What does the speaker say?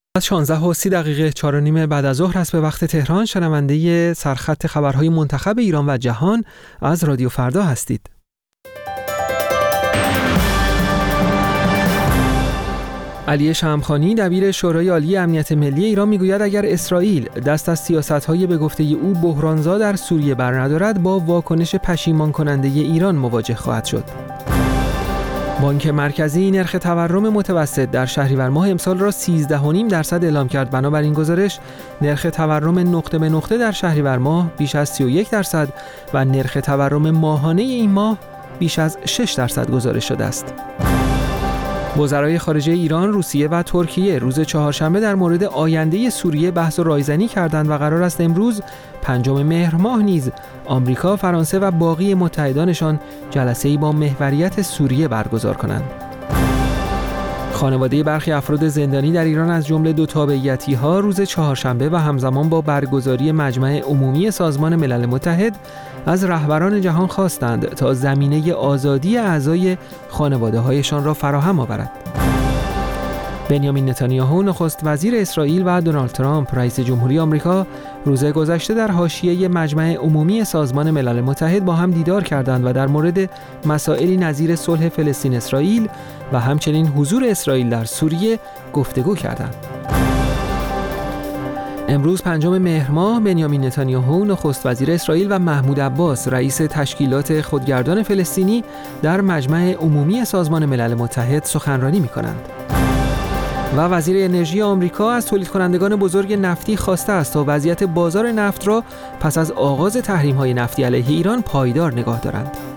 از 16:30 4:30 بعد از ظهر است به وقت تهران. شنونده سرخط خبرهای منتخب ایران و جهان از رادیو فردا هستید. علی شمخانی دبیر شورای عالی امنیت ملی ایران میگوید اگر اسرائیل دست از سیاست‌های به گفته او بحرانزا در سوریه برندارد با واکنش پشیمان کننده ایران مواجه خواهد شد. بانک مرکزی نرخ تورم متوسط در شهریور ماه امسال را 13.5% اعلام کرد. بنابراین گزارش نرخ تورم نقطه به نقطه در شهریور ماه بیش از 31% و نرخ تورم ماهانه این ماه بیش از 6% گزارش شده است. وزرای خارجه ایران، روسیه و ترکیه روز چهارشنبه در مورد آینده سوریه بحث و رایزنی کردند و قرار است امروز 5 مهر ماه نیز آمریکا، فرانسه و باقی متحدانشان جلسه‌ای با محوریت سوریه برگزار کنند. خانواده برخی افراد زندانی در ایران از جمله 2 تابعیتی‌ها روز چهارشنبه و همزمان با برگزاری مجمع عمومی سازمان ملل متحد از رهبران جهان خواستند تا زمینه آزادی اعضای خانواده‌هایشان را فراهم آورد. بنیامین نتانیاهو نخست وزیر اسرائیل و دونالد ترامپ رئیس جمهوری آمریکا روز گذشته در حاشیه مجمع عمومی سازمان ملل متحد با هم دیدار کردند و در مورد مسائلی نظیر صلح فلسطین اسرائیل و همچنین حضور اسرائیل در سوریه گفتگو کردند. امروز 5 مهر ماه بنیامین نتانیاهو نخست وزیر اسرائیل و محمود عباس رئیس تشکیلات خودگردان فلسطینی در مجمع عمومی سازمان ملل متحد سخنرانی می‌کنند. و وزیر انرژی آمریکا از تولید کنندگان بزرگ نفتی خواسته است تا وضعیت بازار نفت را پس از آغاز تحریم‌های نفتی علیه ایران پایدار نگاه دارند.